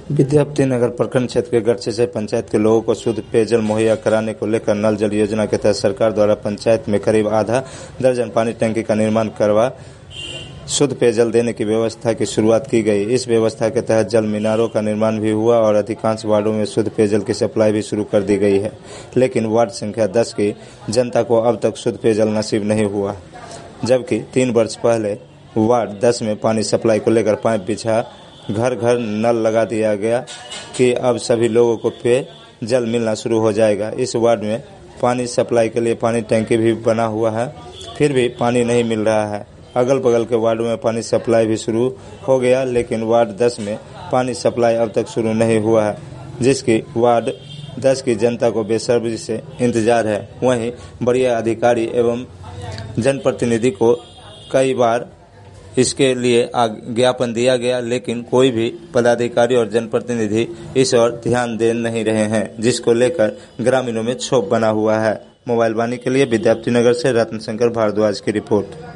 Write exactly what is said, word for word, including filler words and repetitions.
विद्यापति नगर प्रखंड क्षेत्र के गढ़चे से पंचायत के लोगों को शुद्ध पेयजल मुहैया कराने को लेकर नल जल योजना के तहत सरकार द्वारा पंचायत में करीब आधा दर्जन पानी टंकी का निर्माण करवा शुद्ध पेयजल देने की व्यवस्था की शुरुआत की गई। इस व्यवस्था के तहत जल मीनारों का निर्माण भी हुआ और अधिकांश वार्डों में शुद्ध पेयजल की सप्लाई भी शुरू कर दी गई है, लेकिन वार्ड संख्या दस की जनता को अब तक शुद्ध पेयजल नसीब नहीं हुआ, जबकि तीन वर्ष पहले वार्ड दस में पानी सप्लाई को लेकर पाइप बिछा घर घर नल लगा दिया गया कि अब सभी लोगों को पेय जल मिलना शुरू हो जाएगा। इस वार्ड में पानी सप्लाई के लिए पानी टंकी भी बना हुआ है, फिर भी पानी नहीं मिल रहा है। अगल बगल के वार्डों में पानी सप्लाई भी शुरू हो गया, लेकिन वार्ड दस में पानी सप्लाई अब तक शुरू नहीं हुआ है, जिसकी वार्ड दस की जनता को बेसब्री से इंतजार है। वहीं बड़े अधिकारी एवं जनप्रतिनिधि को कई बार इसके लिए ज्ञापन दिया गया, लेकिन कोई भी पदाधिकारी और जनप्रतिनिधि इस ओर ध्यान दे नहीं रहे हैं, जिसको लेकर ग्रामीणों में क्षोभ बना हुआ है। मोबाइल वाणी के लिए विद्यापति नगर से रत्न शंकर भारद्वाज की रिपोर्ट।